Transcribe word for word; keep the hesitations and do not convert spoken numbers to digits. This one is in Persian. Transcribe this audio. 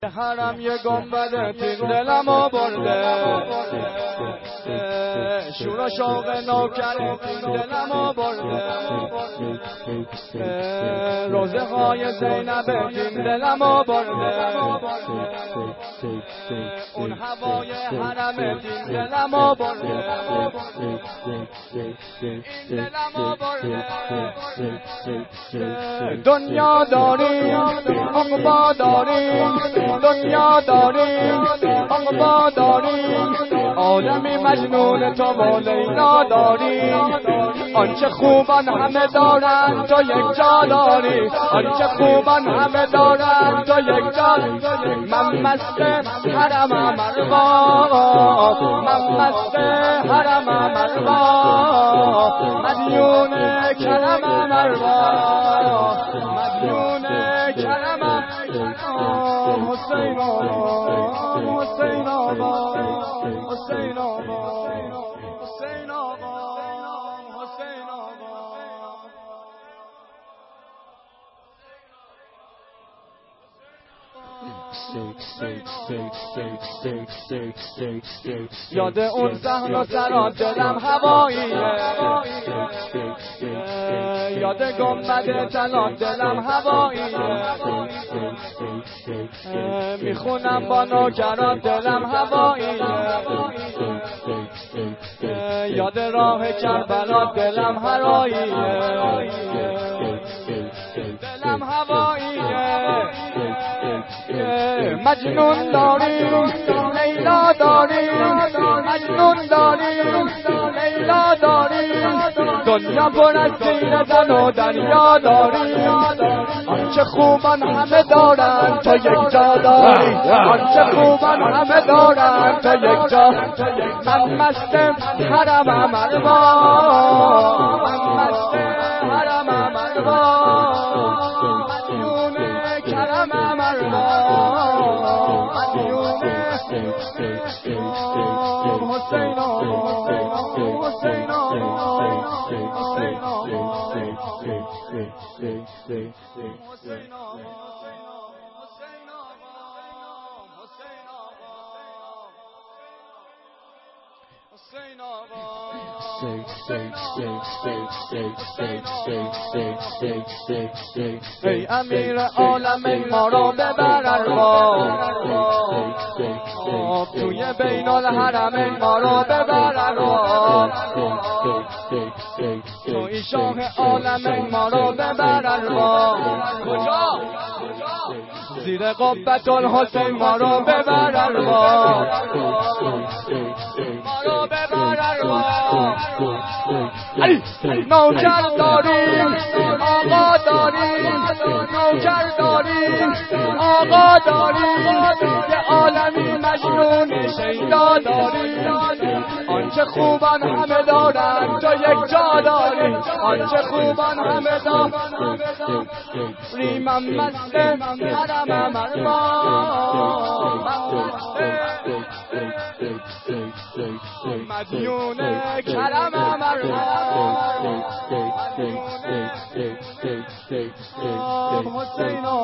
حرم یه گنبد تین دلمو برده، شور و شوق نوکر تین دلمو برده، روزه های زینب تین دلمو برده، اون هوای حرم تین دلمو برده، دلمو برده. دنیا داریم عقبا داریم، دنیا داریم عقبا داریم، آدمی مجنون تو و لیلا داریم، آنچه خوبان همه دارن تو یک جا داری، آنچه خوبان همه دارن تو یک جا. من مست حرم مروا، من مست حرم مروا، مدیون کرم مروا، مدیون کرم حسین آقا، حسین آقا، حسین آقا، حسین آقا، حسین آقا. یاد اون زهر و سرا دلم هواییه، یاد گنبد طلا دلم هواییه، میخونم با نوکران دلم هواییه، یاد راه کربلا دلم هواییه، دلم هواییه. مجنون داریم لیلا داریم، مجنون داریم لیلا داریم، دنیا پر از تیر زن و دریا داریم، آنچه خوبان همه دارن تو یک جا داری، آنچه خوبان همه دارن تو یک جا. من مست حرم مروا، من مست حرم مروا، مدیون کرم مروا، حسین آقا، حسین آقا، حسین آقا، حسین ای امیر عالم ای ما را ببر ارباب، توی بین الحرم ای ما را ببر ارباب، توی شاه عالم ای ما را ببر ارباب. کجا؟ زیر قبة الحسین ما را ببر ارباب، ما را ببر ارباب. نوکر داریم آقا داریم، نوکر داریم آقا داریم، یه عالمی مجنون شیدا داریم، آنچه خوبان همه دارن تو یک جا داری، آنچه خوبان همه دارن. من مست حرم مروا، مدیون کرم مروا، حسین